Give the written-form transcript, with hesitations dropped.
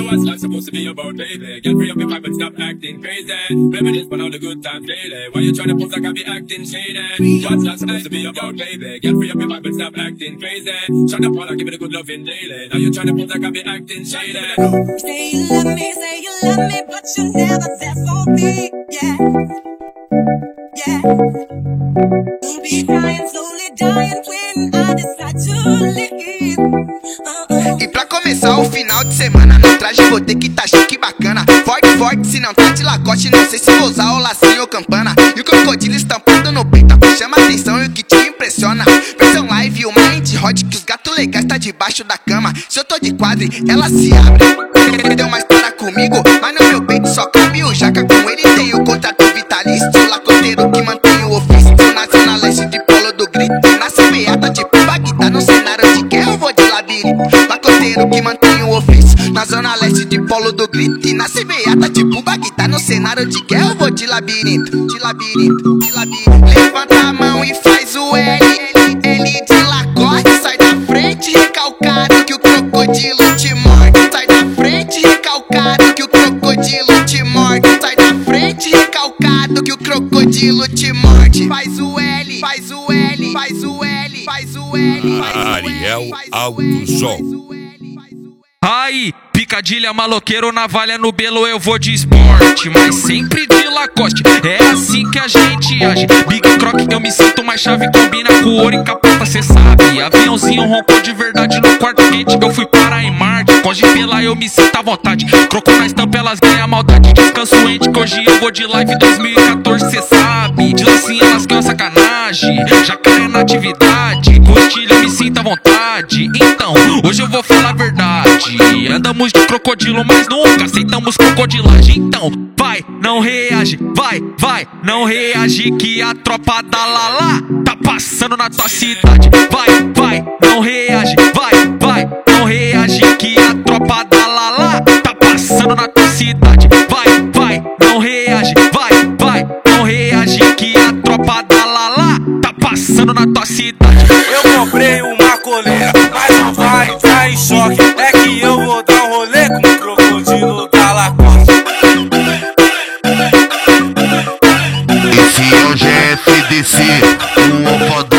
what's life supposed to be about, baby? Get free up your vibe and stop acting crazy. Reminisce on all the good times daily. Why you tryna pose like I be acting shady? What's life supposed to be about, baby? Get free up your vibe and stop acting crazy. Shut up while I give it a good loving daily. Now you tryna pose like I be acting shady. Say you love me, but you never there for me. Yeah, yeah. You'll be crying, slowly dying when I decide to leave. E pra começar o final de semana, no traje vou ter que tá chique bacana. Forte, forte, se não tá de Lacoste, não sei se vou usar o lacinho ou campana. E o crocodilo estampado no peito, chama atenção e o que te impressiona. Versão live, o mind hot, que os gatos legais tá debaixo da cama. Se eu tô de quadre, ela se abre. Deu mais para comigo, mas no meu peito só cabe o jaca. Com ele tem o contrato vitalício, o lacoteiro que mantém o ofício. Na zona leste de Polo do Grito, na semeada tipo Bagdá. No cenário de guerra eu vou de labirinto, lacoteiro que mantém o ofício. Na zona leste de Polo do Grito e na semeada tipo Bagdá. No cenário de guerra eu vou de labirinto, de labirinto, de labirinto. Levanta a mão e faz o L, L de Lacoste. Sai da frente recalcado que o crocodilo te morde. Sai da frente recalcado que o crocodilo te morde. Sai da frente recalcado que o crocodilo te morde. Faz o L, faz o L, faz o L, faz o L. Ariel Alto Som. Aí, picadilha, maloqueiro, navalha no belo, eu vou de esporte, mas sempre de Lacoste, é assim que a gente age. Big Croc, eu me sinto mais chave, combina com ouro e capota, cê sabe. Aviãozinho roncou de verdade no quarto quente, eu fui parar em Marte. Com pela eu me sinto à vontade, croco na estampa, elas ganham maldade. Descanso ente, que hoje eu vou de live 2014, cê sabe. De lacinha elas ganham sacanagem, jacaré na atividade. Com estilo eu me sinto à vontade, então, hoje eu vou falar a verdade. Andamos de crocodilo, mas nunca aceitamos crocodilagem. Então, vai, não reage, vai, não reage, que a tropa da Lala tá passando na tua cidade. Vai, não reage, vai, não reage, que a tropa da Lala tá passando na tua cidade. Vai, não reage, vai, não reage, que a tropa da Lala tá passando na tua cidade. Eu comprei uma coleira, mas não vai entrar em choque. É que eu vou dar um rolê com o crocodilo da Lacoste. Esse é o GFDC, o opa do